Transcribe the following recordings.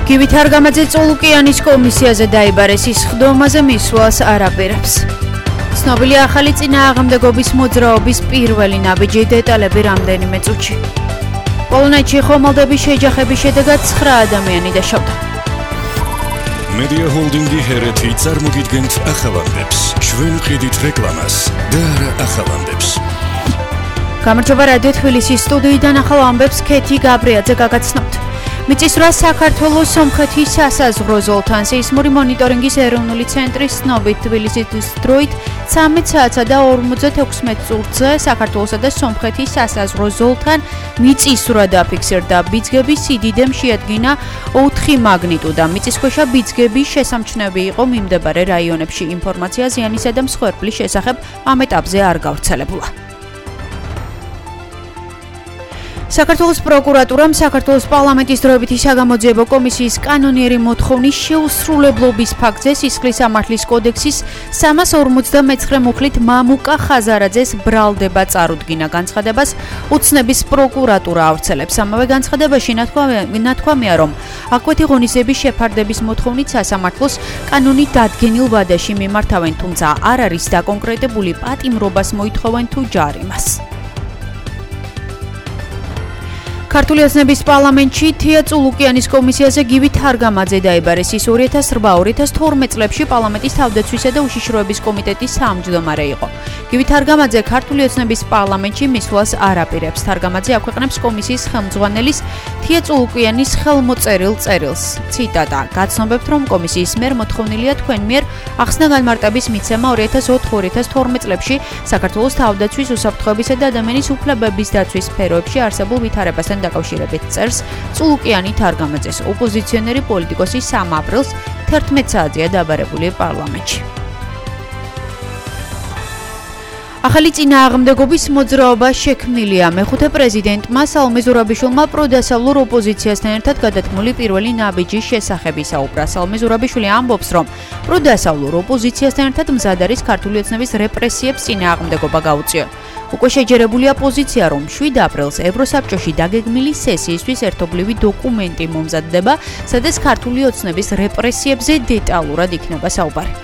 გივით არგამაძე წულუკიანის კომისიაზე დაიბარეს ის ხდომაზე მისვლას არ აპირებს. ცნობილია ახალი წინააღმდეგობის მოძრაობის პირველი ნაბიჯი დეტალები რამდენიმე წუთში. პოლონეთში ხომალდების შეჯახების შედეგად 9 ადამიანი დაშავდა. Media Holding-ი ჰერეთი წარმოგიდგენთ ახალამდებს, ჩვენ ვყიდით რეკლამას და არა ახალამდებს. გამარჯობა რადიო თბილისის სტუდიიდან ახალ ამბებს ქეთი გაბრიაძე გაგაცნობთ. მიწისძვრა საქართველოს სომხეთის სასაზღვრო ზოლთან სეისმური მონიტორინგის ეროვნული ცენტრის ცნობით თბილისის დროით 13 საათსა და 56 წუთზე საქართველოსა და სომხეთის სასაზღვრო ზოლთან მიწისძვრა დაფიქსირდა. ბიძგების სიდიდემ შეადგინა 4 მაგნიტუდა. მიწისქვეშა ბიძგების შესამჩნევი იყო მიმდებარე რაიონებში. ინფორმაცია ზიანისა და მსხვერპლის შესახებ ამ ეტაპზე არ გავრცელებულა. საქართველოს პროკურატურამ საქართველოს პარლამენტის დროებითი საგამოძიებო კომისიის კანონიერი მოთხოვნის შეუსრულებლობის ფაქტზე სისხლის სამართლის კოდექსის 359 მუხლით მამუკა ხაზარაძეს ბრალდება წარუდგინა. განცხადებას უცნების პროკურატურა ავრცელებს. ამავე განცხადებაში ნათქვამია, რომ აკვეთი ღონისძიების შეფარდების მოთხოვნით სასამართლოს კანონით დადგენილ ვადაში მიმართავენ, თუმცა არ არის დაკონკრეტებული პატიმრობას მოითხოვენ თუ ჯარიმას. ქართული ოცნების პარლამენტში თია წულუკიანის კომისიაზე გივით არგამაძე დაიბარეს. ის 2008-2012 წლებში პარლამენტის თავდაცვისა და უშიშროების კომიტეტის თავმჯდომარე იყო. გივით არგამაძე ქართული ოცნების პარლამენტში მისვლას არ აპირებს. არგამაძე აქვეყნებს კომისიის ხელმძღვანელის თია წულუკიანის ხელმოწერილ წერილს. ციტატა: გაცნობებთ, რომ კომისიის მიერ მოთხოვნილია თქვენ მიერ ახსნა განმარტების მიცემა 2004-2012 წლებში საქართველოს თავდაცვის უსაფრთხოებისა და ადამიანის უფლებების დაცვის სფეროებში არსებულ ვითარებასთან დაკავშირებით წერს წულუკიანით არგამაძეს. ოპოზიციონერი პოლიტიკოსი 3 აპრილს 11 საათზეა დაბარებული პარლამენტში. ახალი წინააღმდეგობის მოძრაობა შექმნილია. მეხუთე პრეზიდენტმა სალომე ზურაბიშვილმა პროდასავლურ ოპოზიციასთან ერთად გადათმული პირველი ნაბიჯის შესახებ ისაუბრა. სალომე ზურაბიშვილი ამბობს, რომ პროდასავლურ ოპოზიციასთან ერთად მზად არის ქართული ოცნების რეპრესიებს წინააღმდეგობა გაუწიონ. უკვე შეჯერებულია პოზიცია, რომ 7 აპრილს ევროსაბჭოში დაგეგმილი სესიისთვის ერთობლივი დოკუმენტი მომზადდება, სადაც ქართული ოცნების რეპრესიებზე დეტალურად იქნება საუბარი.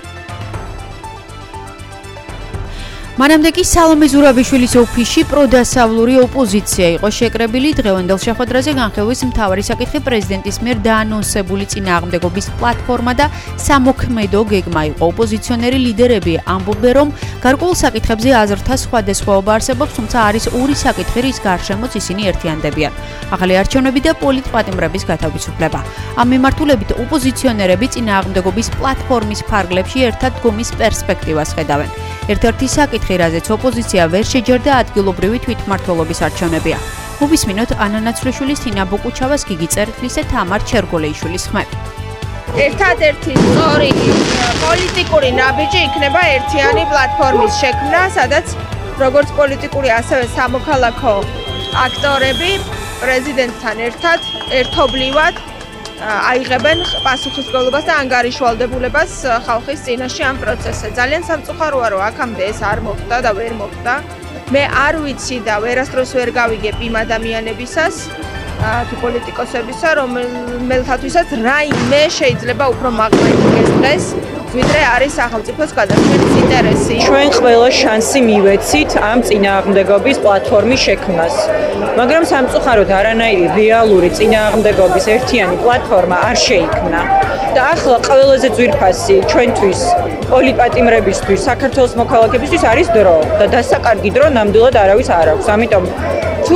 მანამდე კი სალომე ზურაბიშვილის ოფისში პროდასავლური ოპოზიცია იყო შეკრებილი. დღევანდელ შეხვედრაზე განხილვის მთავარი საკითხი პრეზიდენტის მიერ დაანონსებული წინააღმდეგობის პლატფორმა და სამოქმედო გეგმა იყო. ოპოზიციონერი ლიდერები ამბობენ, რომ გარკვეულ საკითხებზე აზრთა სხვადასხვაობა არსებობს, თუმცა არის ორი საკითხი, რის გარშემოც ისინი ერთიანდებიან: ახალი არჩევნები და პოლიტპატიმრების გათავისუფლება. ამ მიმართულებით ოპოზიციონერები წინააღმდეგობის პლატფორმის ფარგლებში ერთად დგომის პერსპექტივას ხედავენ. ერთ-ერთი საკითხი, რაზეც ოპოზიცია ვერ შეჯერდა, ადგილობრივი თვითმმართველობის არჩევნებია. მოვისმინოთ ანა ნაცვლიშვილის, თინა ბოკუჩავას, გიგი წერტლის და თამარ ჩერგოლეიშვილის ხმები. ერთადერთი სწორი პოლიტიკური ნაბიჯი იქნება ერთიანი პლატფორმის შექმნა, სადაც როგორც პოლიტიკური, ასევე სამოქალაქო აქტორები პრეზიდენტთან ერთად ერთობლივად აიღებენ პასუხისმგებლობას და ანგარიშვალდებულებას ხალხის წინაშე ამ პროცესზე. ძალიან სამწუხაროა, რომ აქამდე ეს არ მოხდა და ვერ მოხდა. მე არ ვიცი და ვერასდროს ვერ გავიგებ იმ ადამიანებისას თუ პოლიტიკოსებისა, რომელთათვისაც რაიმე შეიძლება უფრო მაღლა იქნეს დღეს, ვიდრე არის სახელმწიფოს გადარჩენის ინტერესი. ჩვენ ყველა შანსი მივეცით ამ წინააღმდეგობის პლატფორმის შექმნას. მაგრამ სამწუხაროდ არანაირი რეალური წინააღმდეგობის ერთიანი პლატფორმა არ შეიქმნა. და ახლა ყველაზე ძვირფასი ჩვენთვის პოლიტპატიმრებისთვის, საქართველოს მოქალაქეებისთვის არის დრო და დასაკარგი დრო ნამდვილად არავის არ აქვს. ამიტომ თუ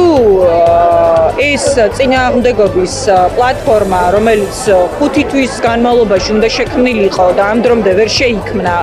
ეს წინააღმდეგობის პლატფორმა, რომელიც 5 თვის განმავლობაში უნდა შექმნილიყო და ამ დრომდე ვერ შეიქმნა,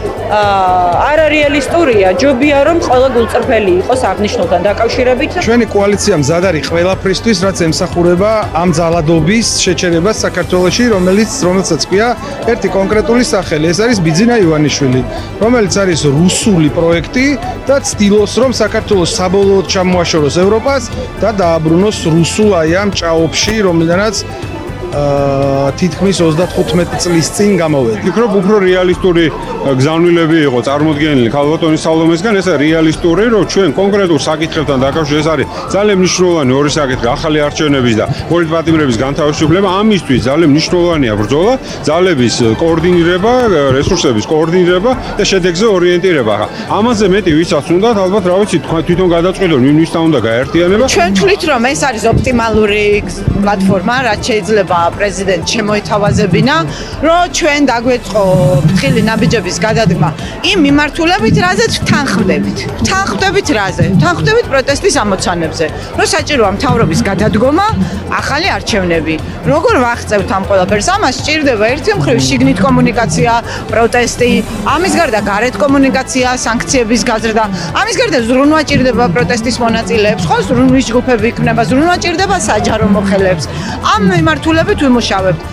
არარეალისტურია. ჯობია რომ ყველა გულწრფელი იყოს აღნიშნულთან დაკავშირებით. ჩვენი კოალიცია მზად არის ყველაფრისთვის, რაც ემსახურება ამ ძალადობის შეჩერებას საქართველოში, რომელსაც ქვია ერთი კონკრეტული სახელი. ეს არის ბიძინა ივანიშვილი, რომელიც არის რუსული პროექტი და ცდილობს, რომ საქართველოს საბოლოოდ ჩამოაშოროს ევროპას და დააბრუნოს რუსულ ამ ჭაობში, რომელიდანაც თითქმის 35 წლის წინ გამოვედი. ვფიქრობ, უფრო რეალისტური გზავნილები იყო წარმოდგენილი ქალბატონის სალომესგან, ესა რეალისტური, რომ ჩვენ კონკრეტულ საკითხებთან დაკავშირებით ეს არის ძალიან მნიშვნელოვანი ორი საკითხი, ახალი არჩევნების და პოლიტპატიმრების განთავისუფლება. ამისთვის ძალიან მნიშვნელოვანია ბრძოლა, ძალების კოორდინირება, რესურსების კოორდინირება და შედეგზე ორიენტირება. ამაზე მეტი ვისაც უნდათ, ალბათ რა ვიცი, თვითონ გადაწყვეტონ, ვინმისთან უნდა გაერთიანება. ჩვენ თვლით, რომ ეს არის ოპტიმალური პლატფორმა, რაც შეიძლება პრეზიდენტ შემოითავაზებინა, რომ ჩვენ დაგვეწყო ფრთხილი ნაბიჯების გადადგმა იმ მიმართულებით, რაზეც თანხმდებით. თანხმდებით რაზე? თანხმდებით პროტესტის ამოცანებზე. რომ საჭიროა მთავრობის გადადგომა, ახალი არჩევნები. როგორ ვაღწევთ ამ ყველაფერს? ამას სჭირდება ერთი მხრივ შიგნით კომუნიკაცია, პროტესტი, ამის გარდა გარეთ კომუნიკაცია, სანქციების გაზრდა. ამის გარდა ზრუნვა ჭირდება პროტესტის მონაწილეებს, ხო, ზრუნვის ჯგუფები იქნება, ზრუნვა ჭირდება საჯარო მოხელეებს. ამ მიმართულებით ვიმუშავებთ.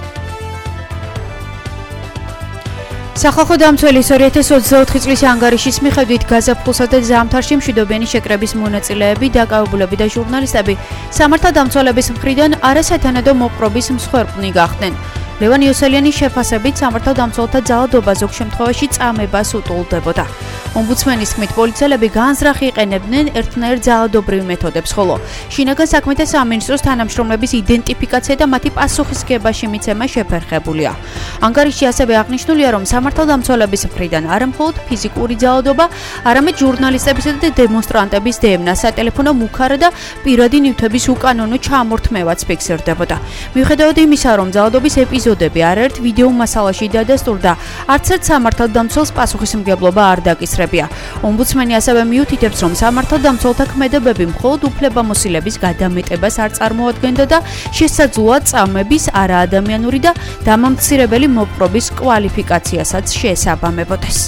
სახალხო დამცველის 2024 წლის ანგარიშის მიხედვით გაზაფხულსა და ზამთარში მშვიდობიანი შეკრების მონაწილეები, დაკავებულები და ჟურნალისტები სამართალდამცველების მხრიდან არასათანადო მოპყრობის მსხვერპლნი გახდნენ. ლევან იოსელიანის შეფასებით სამართალდამცველთა ძალადობა ზოგ შემთხვევაში წამებას უტოლდებოდა. ომბუდსმენის თქმით, პოლიციელები განზრახ იყენებდნენ ერთნაირ ძალადობრივ მეთოდებს, ხოლო შინაგან საქმეთა სამინისტროს თანამშრომლების იდენტიფიკაცია და მათი პასუხისმგებაში მიცემა შეფერხებულია. ანგარიშში ასევე აღნიშნულია, რომ სამართალდამცველების მხრიდან არა მხოლოდ ფიზიკური ძალადობა, არამედ ჟურნალისტებისა და დემონსტრანტების დევნა, სატელეფონო მუქარა და პირადი ნივთების უკანონო ჩამორთმევაც ფიქსირდებოდა. მიუხედავად იმისა, რომ ძალადობის ეპიზოდები არაერთ ვიდეო მასალაში დადასტურდა, არც ერთ სამართალდამცველს პასუხისმგებლობა არ დაკისრებია. ომბუდსმენი ასევე მიუთითებს, რომ სამართალდამცველთა ქმედებები მხოლოდ უფლებამოსილების გადამეტებას არ წარმოადგენდა და შესაძლოა წამების არაადამიანური და დამამცირებელი მოპყრობის კვალიფიკაციასაც შეესაბამებოდეს.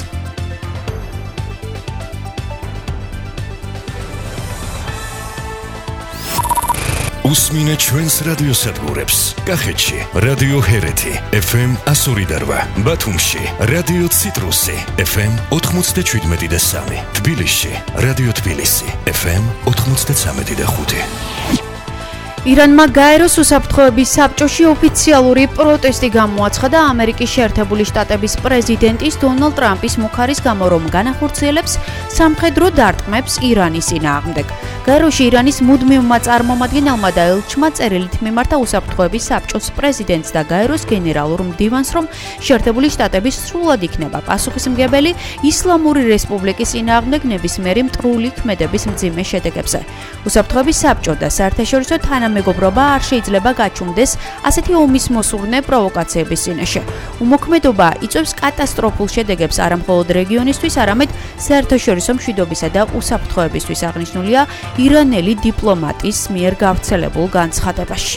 უსმინე ჩვენს რადიოსადგურებს. კახეთში რადიო ჰერეთი FM 102, ბათუმში რადიო ციტრუსი FM 97.3, თბილისში რადიო თბილისი FM 93.5. ირანმა გაეროს უსაფრთხოების საბჭოში ოფიციალური პროტესტი გამოაცხადა და ამერიკის შეერთებული შტატების პრეზიდენტის დონალდ ტრამპის მუქარის გამო, რომ განახორციელებს სამხედრო დარტყმებს ირანის წინააღმდეგ. გაეროში ირანის მუდმივმა წარმომადგენელმა და ელჩმა წერილით მიმართა უსაფრთხოების საბჭოს პრეზიდენტს და გაეროს გენერალურ მდივანს, რომ შეერთებული შტატები სრულად იქნება პასუხისმგებელი ისლამური რესპუბლიკის წინააღმდეგ ნებისმიერი მტრული ქმედების მძიმე შედეგებზე. უსაფრთხოების საბჭო და საერთაშორისო თანამეგობრობა არ შეიძლება გაჩუმდეს ასეთი ომის მოსურნე პროვოკაციების წინაშე. უმოქმედობა იწვევს კატასტროფულ შედეგებს არა მხოლოდ რეგიონისთვის, არამედ საერთაშორისო მშვიდობისა და უსაფრთხოებისთვის, აღნიშნულია ირანელი დიპლომატის მიერ გავრცელებულ განცხადებაში.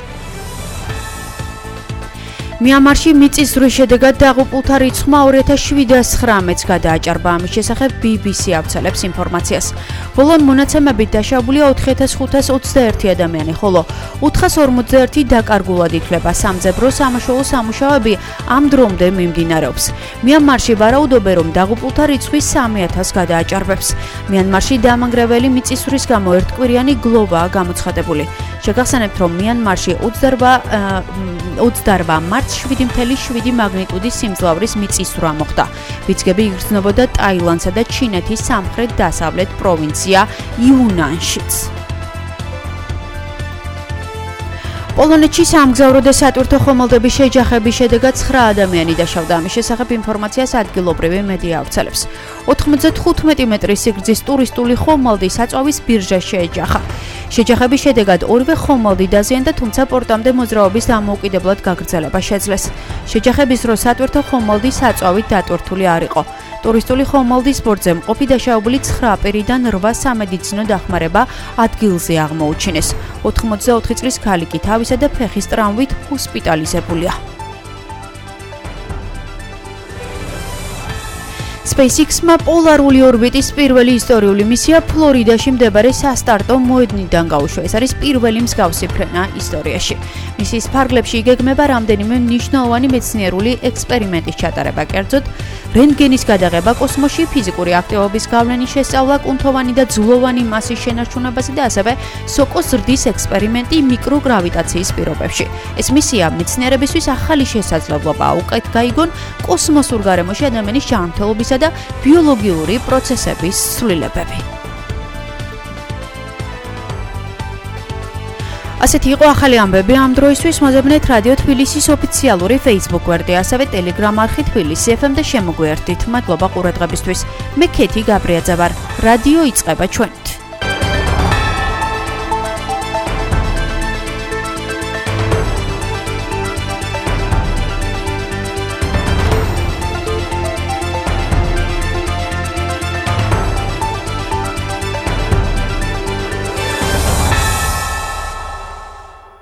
მიანმარში მიწისძვრის შედეგად დაღუპულთა რიცხვმა 2719-ს გადააჭარბა. ამის შესახებ BBC ავრცელებს ინფორმაციას. ბოლო მონაცემებით დაშავებულია 4521 ადამიანი, ხოლო 451 დაკარგულად ითვლება. სამძებრო სამაშველო სამუშაოები ამ დრომდე მიმდინარეობს. მიანმარში ვარაუდობენ, რომ დაღუპულთა რიცხვი 3000-ს გადააჭარბებს. მიანმარში დამანგრეველი მიწისძვრის გამო ერთკვირიანი გლოვაა გამოცხადებული. შეგახსენებთ, რომ მიანმარში 28 მარტს 7.7 მაგნიტუდის სიმძლავრის მიწისძვრა მოხდა. ვიძგები იგრძნობოდა ტაილანდსა და ჩინეთის სამხრეთ-დასავლეთ პროვინცია იუნანშიც. პოლონეთში სამგზავრო და სატვირთო ხომალდების შეჯახების შედეგად 9 ადამიანი დაშავდა. ამის შესახებ ინფორმაციას ადგილობრივი მედია ავრცელებს. 95 მეტრის სიგრძის ტურისტული ხომალდი საწვავის ბირჟას შეეჯახა. შეჯახების შედეგად ორივე ხომალდი დაზიანდა, თუმცა პორტამდე მოძრაობის დამოუკიდებლად გაგრძელება შეძლეს. შეჯახების დროს სატვირთო ხომალდი საწვავით დატვირთული არ იყო. ტურისტული ხომალდის ბორცვზე მყოფი დაშავებული 9 პირიდან 8 სამედიცინო დახმარება ადგილზე აღმოუჩინეს. 84 წლის ქალი კი თავისა და ფეხის ტრამვით ჰოსპიტალიზებულია. SpaceX-მა პოლარული ორბიტის პირველი ისტორიული მისია ფლორიდაში მდებარე სასტარტო მოედნიდან გაუშვა. ეს არის პირველი მსგავსი ფრენა ისტორიაში. მისიის ფარგლებში იგეგმება რამდენიმე მნიშვნელოვანი მეცნიერული ექსპერიმენტის ჩატარება, კერძოდ რენტგენის გადაღება კოსმოსში, ფიზიკური აქტივობის გავლენის შესწავლა კუნთოვანი და ძვლოვანი მასის შენარჩუნებაზე და ასევე სოკოს ზრდის ექსპერიმენტი მიკროგრავიტაციის პირობებში. ეს მისია მეცნიერებისთვის ახალი შესაძლებლობაა უკეთ გაიგონ კოსმოსურ გარემოში ადამიანის ჯანმრთელობისა და ბიოლოგიური პროცესების ცვლილებები. ასეთი იყო ახალი ამბები ამ დროისთვის. მოძებნეთ რადიო თბილისის ოფიციალური Facebook გვერდი, ასევე Telegram არხი თბილისი FM და შემოგვიერთდით. მადლობა ყურადღებისთვის. მე ქეთი გაბრიაძე ვარ. რადიო იწყება ჩვენ.